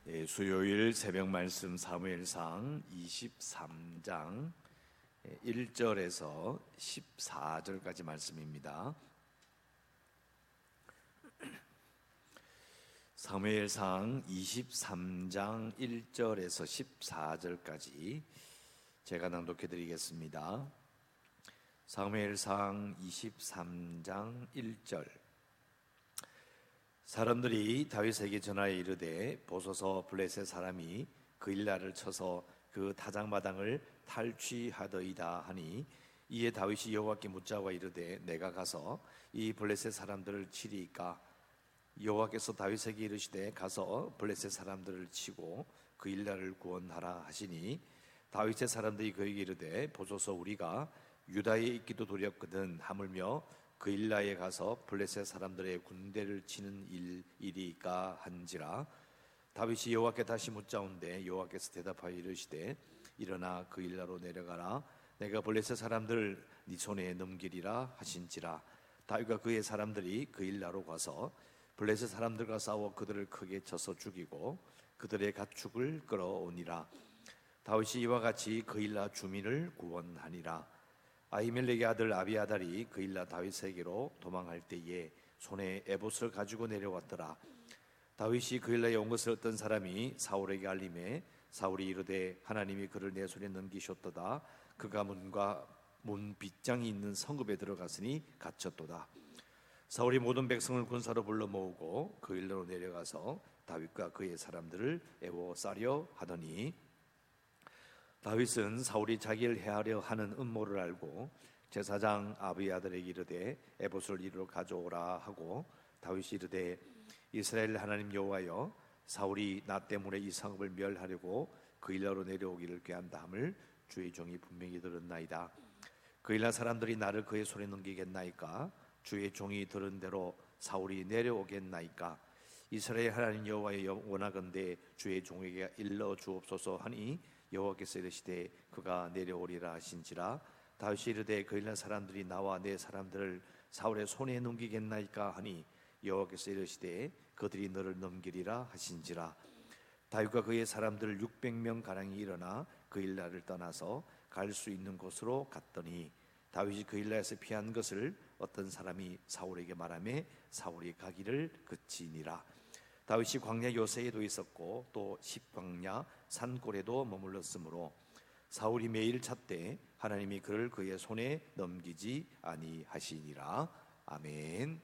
수요일 새벽 말씀 사무엘상 23장 1절에서 14절까지 말씀입니다. 사무엘상 23장 1절에서 14절까지 제가 낭독해 드리겠습니다. 사무엘상 23장 1절. 사람들이 다윗에게 전하여 이르되 보소서 블레셋 사람이 그일라를 쳐서 그 타작마당을 탈취하더이다 하니, 이에 다윗이 여호와께 묻자와 이르되 내가 가서 이 블레셋 사람들을 치리이까? 여호와께서 다윗에게 이르시되 가서 블레셋 사람들을 치고 그일라를 구원하라 하시니, 다윗의 사람들이 그에게 이르되 보소서 우리가 유다에 있기도 두렵거든 하물며 그일라에 가서 블레셋 사람들의 군대를 치는 일이까 한지라. 다윗이 여호와께 다시 묻자온데 여호와께서 대답하여 이르시되 일어나 그일라로 내려가라. 내가 블레셋 사람들을 네 손에 넘기리라 하신지라. 다윗과 그의 사람들이 그일라로 가서 블레셋 사람들과 싸워 그들을 크게 쳐서 죽이고 그들의 가축을 끌어오니라. 다윗이 이와 같이 그일라 주민을 구원하니라. 아히멜렉의 아들 아비아달이 그일라 다윗에게로 도망할 때에 손에 에봇을 가지고 내려왔더라. 다윗이 그일라에 온 것을 어떤 사람이 사울에게 알림해 사울이 이르되 하나님이 그를 내 손에 넘기셨도다. 그가 문 빗장이 있는 성읍에 들어갔으니 갇혔도다. 사울이 모든 백성을 군사로 불러 모으고 그일라로 내려가서 다윗과 그의 사람들을 애워싸려 하더니, 다윗은 사울이 자기를 해하려 하는 음모를 알고 제사장 아비아들에게 이르되 에봇을 이리로 가져오라 하고, 다윗이 이르되 이스라엘 하나님 여호와여, 사울이 나 때문에 이 성읍을 멸하려고 그일라로 내려오기를 꾀한다 함을 주의 종이 분명히 들었나이다. 그일라 사람들이 나를 그의 손에 넘기겠나이까? 주의 종이 들은 대로 사울이 내려오겠나이까? 이스라엘 하나님 여호와여, 원하건대 주의 종에게 일러 주옵소서 하니, 여호와께서 이르시되 그가 내려오리라 하신지라. 다윗이 이르되 그일라 사람들이 나와 내 사람들을 사울의 손에 넘기겠나이까 하니, 여호와께서 이르시되 그들이 너를 넘기리라 하신지라. 다윗과 그의 사람들 600명 가량이 일어나 그일라를 떠나서 갈 수 있는 곳으로 갔더니, 다윗이 그일라에서 피한 것을 어떤 사람이 사울에게 말하며 사울이 가기를 그치니라. 다윗이 광야 요새에도 있었고 또 십광야 산골에도 머물렀으므로 사울이 매일 찾되 하나님이 그를 그의 손에 넘기지 아니하시니라. 아멘.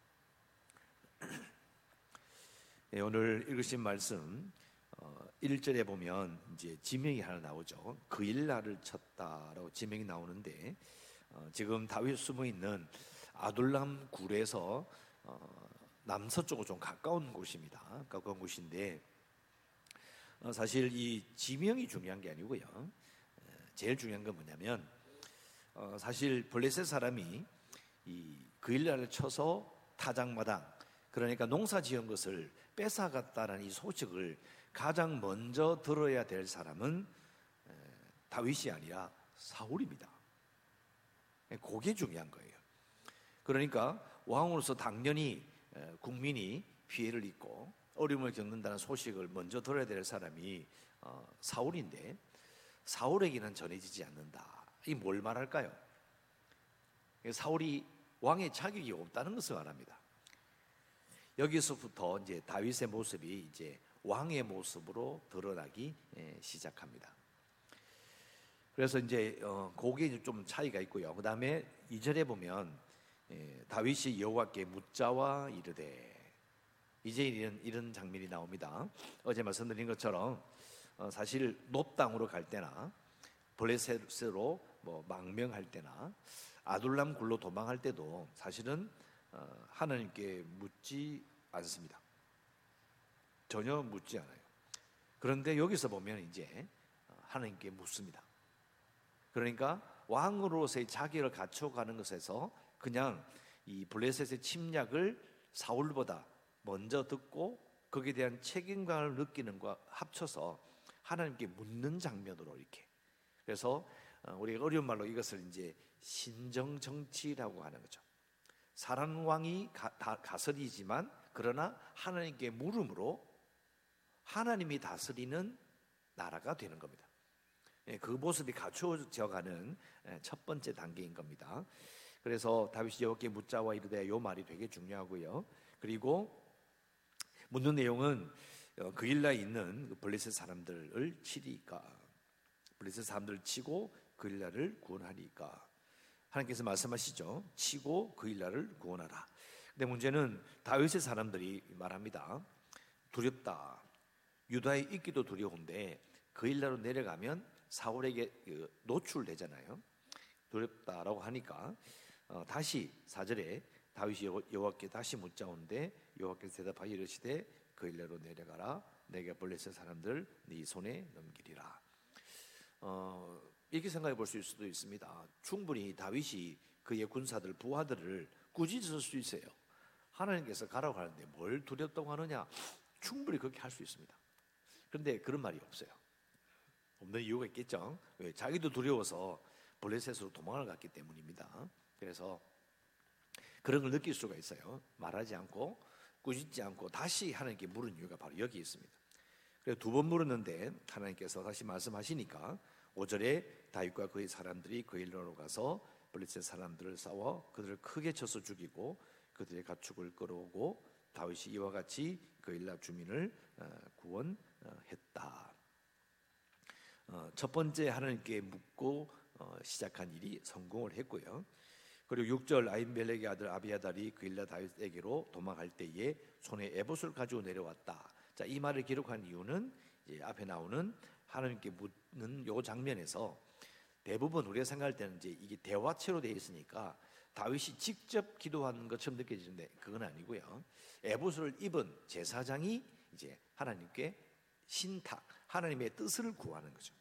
네, 오늘 읽으신 말씀 1절에 보면 이제 지명이 하나 나오죠. 그일라를 쳤다라고 지명이 나오는데, 지금 다윗 숨어 있는 아둘람 굴에서 남서쪽으로 좀 가까운 곳입니다. 가까운 곳인데, 사실 이 지명이 중요한 게 아니고요. 제일 중요한 건 뭐냐면, 사실 블레셋 사람이 이 그일라를 쳐서 타작마당, 그러니까 농사 지은 것을 뺏어갔다는 이 소식을 가장 먼저 들어야 될 사람은 다윗이 아니라 사울입니다. 그게 중요한 거예요. 그러니까 왕으로서 당연히 국민이 피해를 입고 어려움을 겪는다는 소식을 먼저 들어야 될 사람이 사울인데, 사울에게는 전해지지 않는다. 이게 뭘 말할까요? 사울이 왕의 자격이 없다는 것을 말합니다. 여기서부터 이제 다윗의 모습이 이제 왕의 모습으로 드러나기 시작합니다. 그래서 이제 그게 좀 차이가 있고요. 그 다음에 2절에 보면 다윗이 여호와께 묻자와 이르되, 이제 이런 장면이 나옵니다. 어제 말씀드린 것처럼 사실 높 땅으로 갈 때나 블레셋으로 망명할 때나 아둘람 굴로 도망할 때도 사실은 하나님께 묻지 않습니다. 전혀 묻지 않아요. 그런데 여기서 보면 이제 하나님께 묻습니다. 그러니까 왕으로서의 자격을 갖춰가는 것에서 그냥 이 블레셋의 침략을 사울보다 먼저 듣고 거기에 대한 책임감을 느끼는 것과 합쳐서 하나님께 묻는 장면으로 이렇게. 그래서 우리가 어려운 말로 이것을 이제 신정정치라고 하는 거죠. 사람 왕이 가설이지만 그러나 하나님께 물음으로 하나님이 다스리는 나라가 되는 겁니다. 그 모습이 갖추어져가는 첫 번째 단계인 겁니다. 그래서 다윗이 여호와께 묻자와 이르되, 요 말이 되게 중요하고요. 그리고 묻는 내용은 그일라에 있는 블레셋 사람들을 치리까, 블레셋 사람들을 치고 그일라를 구원하리까. 하나님께서 말씀하시죠. 치고 그일라를 구원하라. 근데 문제는 다윗의 사람들이 말합니다. 두렵다. 유다에 있기도 두려운데 그일라로 내려가면 사울에게 노출되잖아요. 두렵다라고 하니까 다시 4절에 다윗이 여호와께 다시 묻자온데 여호와께서 대답하여 이르시되 그일라로 내려가라. 내가 블레셋 사람들 네 손에 넘기리라. 이렇게 생각해 볼 수도 있습니다. 충분히 다윗이 그의 군사들, 부하들을 꾸짖을 수 있어요. 하나님께서 가라고 하는데 뭘 두렵다고 하느냐? 충분히 그렇게 할 수 있습니다. 그런데 그런 말이 없어요. 없는 이유가 있겠죠. 왜? 자기도 두려워서 블레셋으로 도망을 갔기 때문입니다. 그래서 그런 걸 느낄 수가 있어요. 말하지 않고 꾸짖지 않고 다시 하나님께 물은 이유가 바로 여기 있습니다. 그래서 2번 물었는데 하나님께서 다시 말씀하시니까 5절에 다윗과 그의 사람들이 그일라로 가서 블레셋 사람들을 싸워 그들을 크게 쳐서 죽이고 그들의 가축을 끌어오고 다윗이 이와 같이 그일라 주민을 구원했다. 첫 번째 하나님께 묻고 시작한 일이 성공을 했고요. 그리고 6절 아히멜렉의 아들 아비아달이 그일라 다윗에게로 도망할 때에 손에 에봇을 가지고 내려왔다. 자, 이 말을 기록한 이유는 이제 앞에 나오는 하나님께 묻는 요 장면에서 대부분 우리가 생각할 때는 이제 이게 대화체로 되어 있으니까 다윗이 직접 기도하는 것처럼 느껴지는데 그건 아니고요. 에봇을 입은 제사장이 이제 하나님께 신탁, 하나님의 뜻을 구하는 거죠.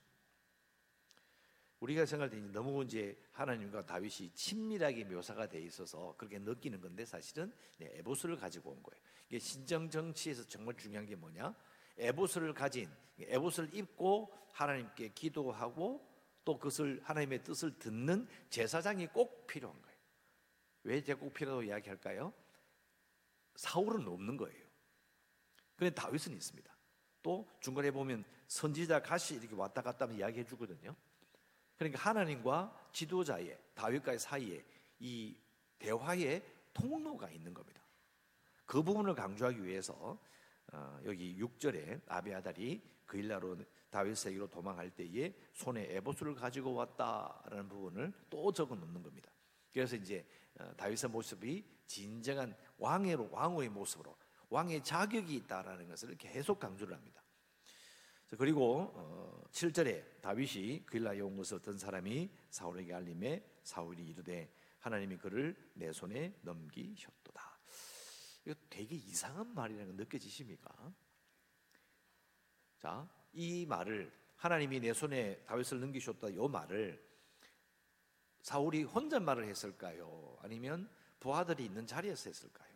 우리가 생각할 때 너무 이제 하나님과 다윗이 친밀하게 묘사가 돼 있어서 그렇게 느끼는 건데 사실은 에봇을 가지고 온 거예요. 이게 신정 정치에서 정말 중요한 게 뭐냐? 에봇을 가진, 에봇을 입고 하나님께 기도하고 또 그것을 하나님의 뜻을 듣는 제사장이 꼭 필요한 거예요. 왜 제가 꼭 필요하다고 이야기할까요? 사울은 없는 거예요. 그런데 다윗은 있습니다. 또 중간에 보면 선지자 갓이 이렇게 왔다 갔다 하면 이야기해 주거든요. 그러니까 하나님과 지도자의 다윗과의 사이에 이 대화의 통로가 있는 겁니다. 그 부분을 강조하기 위해서 여기 6절에 아비아달이 그일라로 다윗에게로 도망할 때에 손에 에봇을 가지고 왔다라는 부분을 또 적어 놓는 겁니다. 그래서 이제 다윗의 모습이 진정한 왕의 모습으로 왕의 자격이 있다라는 것을 계속 강조를 합니다. 그리고 7절에 다윗이 그일라에 온 것을 어떤 사람이 사울에게 알림해 사울이 이르되 하나님이 그를 내 손에 넘기셨도다. 이거 되게 이상한 말이라는 거 느껴지십니까? 자, 이 말을 하나님이 내 손에 다윗을 넘기셨다 이 말을 사울이 혼잣말을 했을까요? 아니면 부하들이 있는 자리에서 했을까요?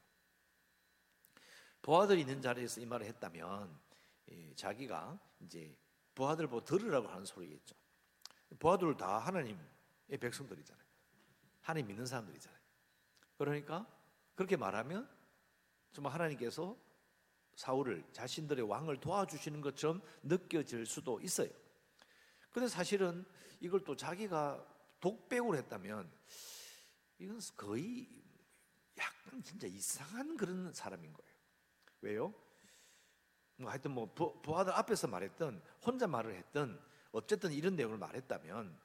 부하들이 있는 자리에서 이 말을 했다면 자기가 이제 부하들 보고 들으라고 하는 소리겠죠. 부하들 다 하나님의 백성들이잖아요. 하나님 믿는 사람들이잖아요. 그러니까 그렇게 말하면 정말 하나님께서 사울을 자신들의 왕을 도와주시는 것처럼 느껴질 수도 있어요. 그런데 사실은 이걸 또 자기가 독백으로 했다면 이건 거의 약간 진짜 이상한 그런 사람인 거예요. 왜요? 하여튼 부하들 앞에서 말했던 혼자 말을 했던 어쨌든 이런 내용을 말했다면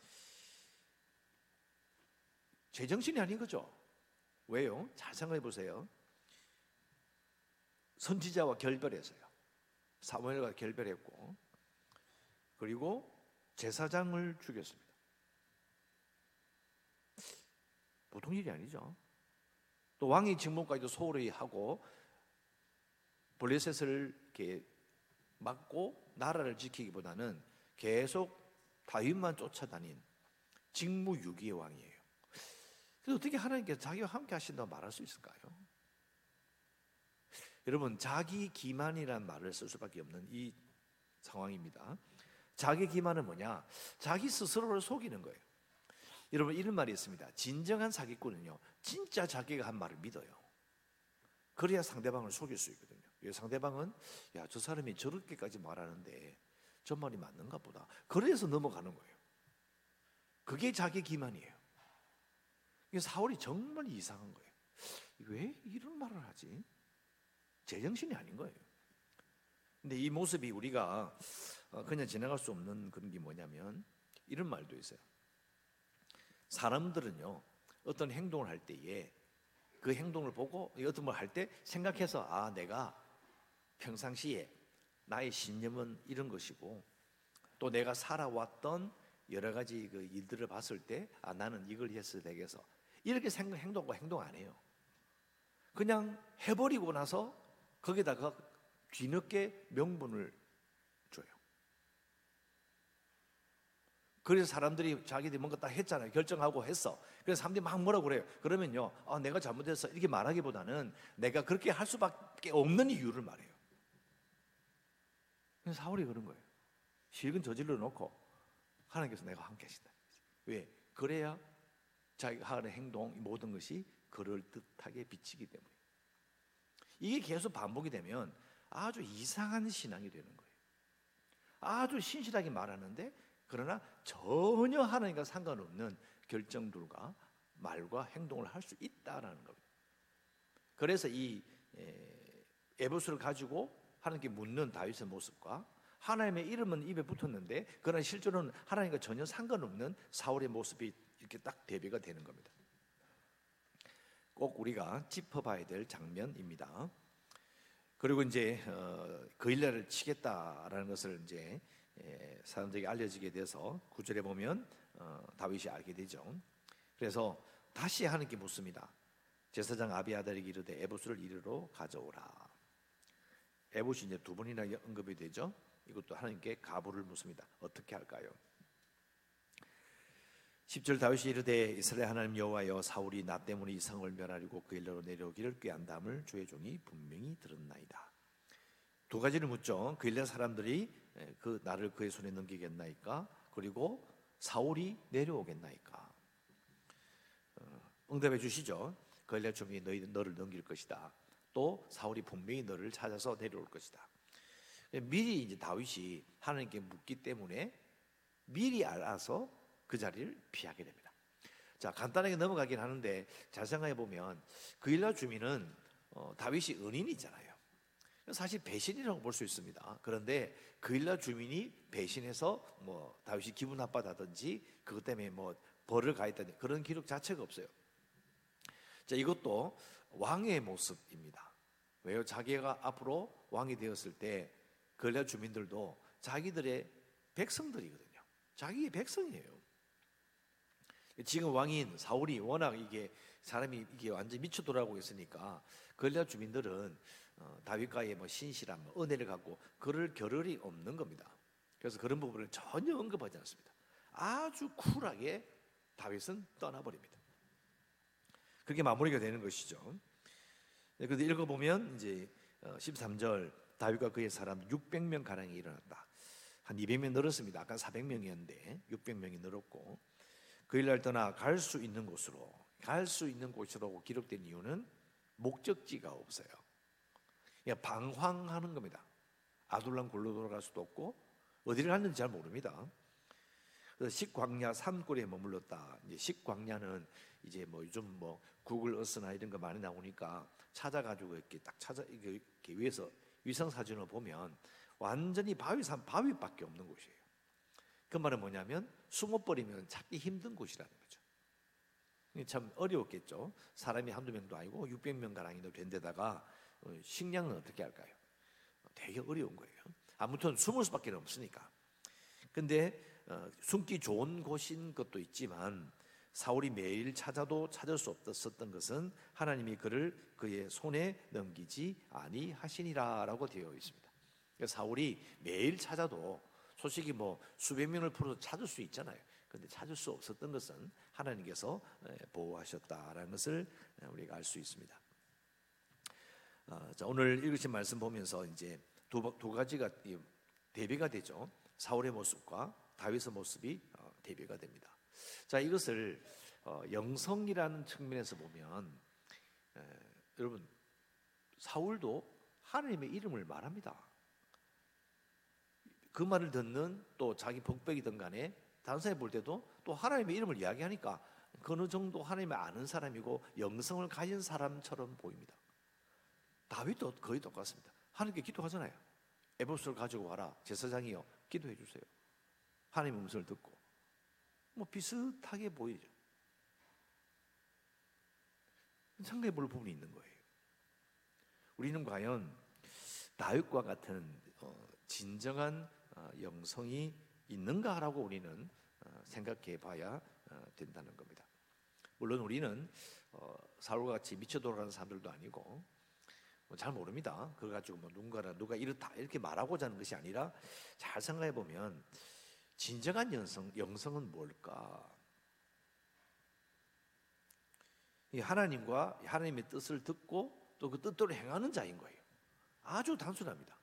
제정신이 아닌 거죠. 왜요? 잘 생각해 보세요. 선지자와 결별했어요. 사무엘과 결별했고 그리고 제사장을 죽였습니다. 보통 일이 아니죠. 또 왕의 직무까지도 소홀히 하고 블레셋을 이렇게 막고 나라를 지키기보다는 계속 다윗만 쫓아다닌 직무유기의 왕이에요. 그래서 어떻게 하나님께서 자기와 함께 하신다고 말할 수 있을까요? 여러분, 자기 기만이라는 말을 쓸 수밖에 없는 이 상황입니다. 자기 기만은 뭐냐? 자기 스스로를 속이는 거예요. 여러분, 이런 말이 있습니다. 진정한 사기꾼은요, 진짜 자기가 한 말을 믿어요. 그래야 상대방을 속일 수 있거든요. 왜 상대방은 야, 저 사람이 저렇게까지 말하는데 저 말이 맞는가 보다. 그래서 넘어가는 거예요. 그게 자기 기만이에요. 사울이 정말 이상한 거예요. 왜 이런 말을 하지? 제정신이 아닌 거예요. 근데 이 모습이 우리가 그냥 지나갈 수 없는 그런 게 뭐냐면 이런 말도 있어요. 사람들은요, 어떤 행동을 할 때에 그 행동을 보고 어떤 걸 할 때 생각해서 아, 내가 평상시에 나의 신념은 이런 것이고 또 내가 살아왔던 여러 가지 그 일들을 봤을 때 아, 나는 이걸 했어야 되겠어. 이렇게 행동하고 행동 안 해요. 그냥 해버리고 나서 거기다가 뒤늦게 명분을 줘요. 그래서 사람들이 자기들이 뭔가 딱 했잖아요. 결정하고 했어. 그래서 사람들이 막 뭐라고 그래요. 그러면요, 아, 내가 잘못했어 이렇게 말하기보다는 내가 그렇게 할 수밖에 없는 이유를 말해요. 그래서 사울이 그런 거예요. 실은 저질러 놓고 하나님께서 내가 함께 하신다. 왜? 그래야 자기가 하는 행동 모든 것이 그럴듯하게 비치기 때문에. 이게 계속 반복이 되면 아주 이상한 신앙이 되는 거예요. 아주 신실하게 말하는데 그러나 전혀 하나님과 상관없는 결정들과 말과 행동을 할 수 있다라는 겁니다. 그래서 이 에보스를 가지고 하나님께 묻는 다윗의 모습과 하나님의 이름은 입에 붙었는데 그러나 실제로는 하나님과 전혀 상관없는 사울의 모습이 이렇게 딱 대비가 되는 겁니다. 꼭 우리가 짚어봐야 될 장면입니다. 그리고 이제 그일라를 치겠다라는 것을 이제 사람들에게 알려지게 돼서 9절에 보면 다윗이 알게 되죠. 그래서 다시 하나님께 묻습니다. 제사장 아비아달에게 이르되 에봇을 이리로 가져오라. 에봇이 이제 두 번이나 언급이 되죠. 이것도 하나님께 가부를 묻습니다. 어떻게 할까요? 10절 다윗이 이르되 이스라엘 하나님 여호와여 사울이 나 때문에 이 성을 멸하려고 그일라로 내려오기를 꾀한다함을 주의 종이 분명히 들었나이다. 두 가지를 묻죠. 그일라 사람들이 그 나를 그의 손에 넘기겠나이까? 그리고 사울이 내려오겠나이까? 응답해 주시죠. 그일라 주민이 너를 넘길 것이다. 또 사울이 분명히 너를 찾아서 내려올 것이다. 미리 이제 다윗이 하나님께 묻기 때문에 미리 알아서 그 자리를 피하게 됩니다. 자, 간단하게 넘어가긴 하는데 잘 생각해 보면 그일라 주민은 다윗이 은인이잖아요. 사실 배신이라고 볼 수 있습니다. 그런데 그일라 주민이 배신해서 뭐 다윗이 기분 나빠다든지 그것 때문에 뭐 벌을 가했다든지 그런 기록 자체가 없어요. 자, 이것도 왕의 모습입니다. 왜요? 자기가 앞으로 왕이 되었을 때 그일라 주민들도 자기들의 백성들이거든요. 자기의 백성이에요. 지금 왕인 사울이 워낙 이게 사람이 이게 완전 미쳐 돌아가고 있으니까 그일라 주민들은 다윗과의 뭐 신실함, 은혜를 갖고 그럴 겨를이 없는 겁니다. 그래서 그런 부분을 전혀 언급하지 않습니다. 아주 쿨하게 다윗은 떠나버립니다. 그렇게 마무리가 되는 것이죠. 그런데 읽어보면 이제 13절 다윗과 그의 사람 600명 가량이 일어났다. 한 200명 늘었습니다. 아까 400명이었는데 600명이 늘었고 그일날 떠나 갈 수 있는 곳으로 기록된 이유는 목적지가 없어요. 그냥 방황하는 겁니다. 아둘람 굴로 돌아갈 수도 없고 어디를 갔는지 잘 모릅니다. 그래서 식광야 산골에 머물렀다. 이제 식광야는 이제 뭐 요즘 뭐 구글 어스나 이런 거 많이 나오니까 찾아가지고 이렇게 딱 이렇게 위에서 위성 사진을 보면 완전히 바위밖에 없는 곳이에요. 그 말은 뭐냐면 숨어버리면 찾기 힘든 곳이라는 거죠. 참 어려웠겠죠. 사람이 한두 명도 아니고 600명 가량이나 된 데다가 식량은 어떻게 할까요? 되게 어려운 거예요. 아무튼 숨을 수밖에 없으니까. 근데 숨기 좋은 곳인 것도 있지만 사울이 매일 찾아도 찾을 수 없었던 것은 하나님이 그를 그의 손에 넘기지 아니하시니라라고 되어 있습니다. 사울이 매일 찾아도 솔직히 뭐 수백 명을 풀어서 찾을 수 있잖아요. 그런데 찾을 수 없었던 것은 하나님께서 보호하셨다라는 것을 우리가 알 수 있습니다. 자, 오늘 읽으신 말씀 보면서 이제 두 가지가 대비가 되죠. 사울의 모습과 다윗의 모습이 대비가 됩니다. 자, 이것을 영성이라는 측면에서 보면 여러분 사울도 하나님의 이름을 말합니다. 그 말을 듣는 또 자기 복백이든 간에 다른 사람이 볼 때도 또 하나님의 이름을 이야기하니까 어느 정도 하나님을 아는 사람이고 영성을 가진 사람처럼 보입니다. 다윗도 거의 똑같습니다. 하나님께 기도하잖아요. 에봇을 가지고 와라. 제사장이요, 기도해 주세요. 하나님의 음성을 듣고 뭐 비슷하게 보이죠. 상대해 볼 부분이 있는 거예요. 우리는 과연 다윗과 같은 진정한 영성이 있는가라고 우리는 생각해 봐야 된다는 겁니다. 물론 우리는 사울과 같이 미쳐 돌아가는 사람들도 아니고 잘 모릅니다. 그걸 가지고 뭐 누가 이렇다 이렇게 말하고자 하는 것이 아니라 잘 생각해 보면 진정한 영성은 뭘까? 이 하나님과 하나님의 뜻을 듣고 또 그 뜻대로 행하는 자인 거예요. 아주 단순합니다.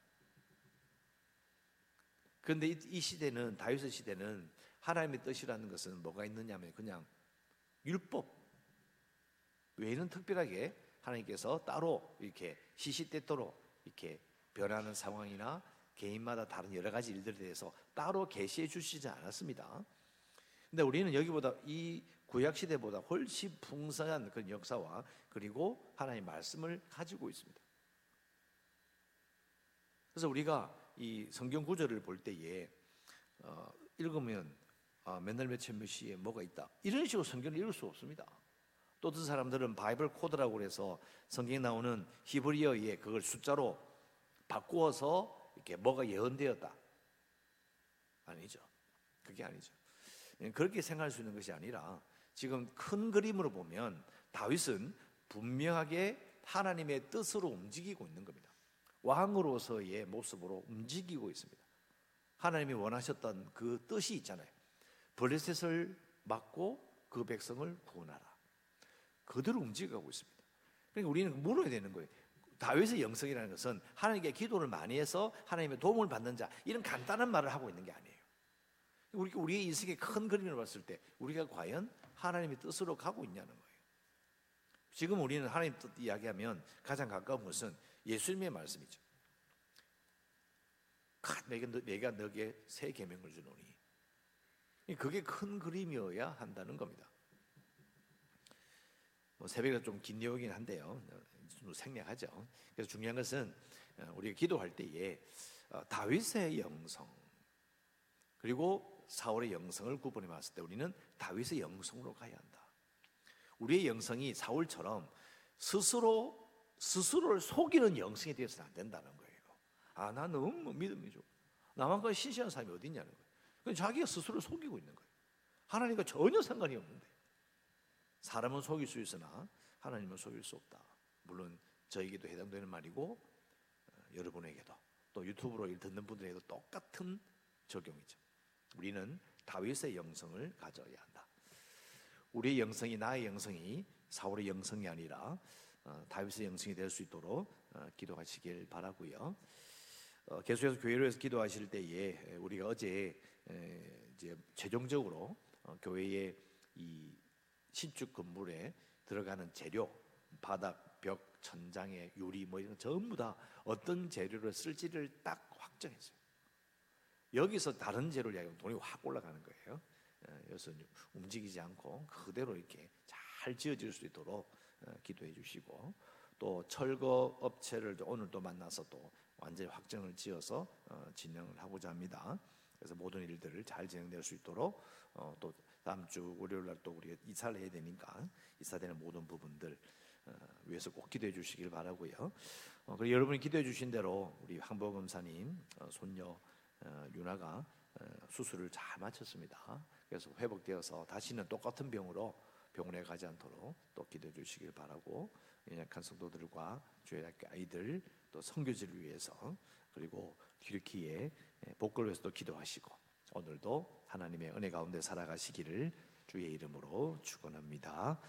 그런데 이 시대는, 다윗의 시대는 하나님의 뜻이라는 것은 뭐가 있느냐면 그냥 율법 외에는 특별하게 하나님께서 따로 이렇게 시시때때로 이렇게 변하는 상황이나 개인마다 다른 여러 가지 일들에 대해서 따로 계시해 주시지 않았습니다. 근데 우리는 여기보다 이 구약 시대보다 훨씬 풍성한 그런 역사와 그리고 하나님의 말씀을 가지고 있습니다. 그래서 우리가 이 성경 구절을 볼 때에 읽으면 맨날 몇천 몇 시에 뭐가 있다 이런 식으로 성경을 읽을 수 없습니다. 또 어떤 사람들은 바이블 코드라고 해서 성경에 나오는 히브리어에 그걸 숫자로 바꾸어서 이렇게 뭐가 예언되었다. 아니죠. 그게 아니죠. 그렇게 생각할 수 있는 것이 아니라 지금 큰 그림으로 보면 다윗은 분명하게 하나님의 뜻으로 움직이고 있는 겁니다. 왕으로서의 모습으로 움직이고 있습니다. 하나님이 원하셨던 그 뜻이 있잖아요. 블레셋을 막고 그 백성을 구원하라. 그대로 움직여가고 있습니다. 그러니까 우리는 물어야 되는 거예요. 다윗의 영성이라는 것은 하나님께 기도를 많이 해서 하나님의 도움을 받는 자, 이런 간단한 말을 하고 있는 게 아니에요. 우리의 인생의 큰 그림을 봤을 때 우리가 과연 하나님의 뜻으로 가고 있냐는 거예요. 지금 우리는 하나님 뜻 이야기하면 가장 가까운 것은 예수님의 말씀이죠. 내가 너에게 새 계명을 주노니. 그게 큰 그림이어야 한다는 겁니다. 새벽이 좀 긴 내용이긴 한데요, 좀 생략하죠. 그래서 중요한 것은 우리가 기도할 때에 다윗의 영성 그리고 사울의 영성을 구분해 봤을 때 우리는 다윗의 영성으로 가야 한다. 우리의 영성이 사울처럼 스스로를 속이는 영성이 되어서는 안 된다는 거예요. 나 너무 믿음이 좋고 나만큼 신실한 사람이 어디 있냐는 거예요. 자기가 스스로를 속이고 있는 거예요. 하나님과 전혀 상관이 없는데. 사람은 속일 수 있으나 하나님은 속일 수 없다. 물론 저에게도 해당되는 말이고 여러분에게도 또 유튜브로 듣는 분들에게도 똑같은 적용이죠. 우리는 다윗의 영성을 가져야 한다. 우리의 영성이, 나의 영성이 사울의 영성이 아니라 다윗의 영성이 될 수 있도록 기도하시길 바라고요. 계속해서 교회로 해서 기도하실 때에 우리가 어제 이제 최종적으로 교회의 이 신축 건물에 들어가는 재료, 바닥, 벽, 천장의 유리 뭐 이런 전부 다 어떤 재료를 쓸지를 딱 확정했어요. 여기서 다른 재료를 이야기하면 돈이 확 올라가는 거예요. 그래서 움직이지 않고 그대로 이렇게 잘 지어질 수 있도록 기도해 주시고, 또 철거 업체를 오늘 또 만나서 또 완전히 확정을 지어서 진행을 하고자 합니다. 그래서 모든 일들을 잘 진행될 수 있도록 또 다음 주 월요일 날 또 우리가 이사를 해야 되니까 이사되는 모든 부분들 위해서 꼭 기도해 주시길 바라고요. 그리고 여러분이 기도해 주신 대로 우리 황보 검사님 손녀 유나가 수술을 잘 마쳤습니다. 그래서 회복되어서 다시는 똑같은 병으로 병원에 가지 않도록 또 기도해 주시길 바라고, 연약한 성도들과 주일학교 아이들 또 선교지를 위해서 그리고 튀르키예 복걸 위해서도 기도하시고, 오늘도 하나님의 은혜 가운데 살아가시기를 주의 이름으로 축원합니다.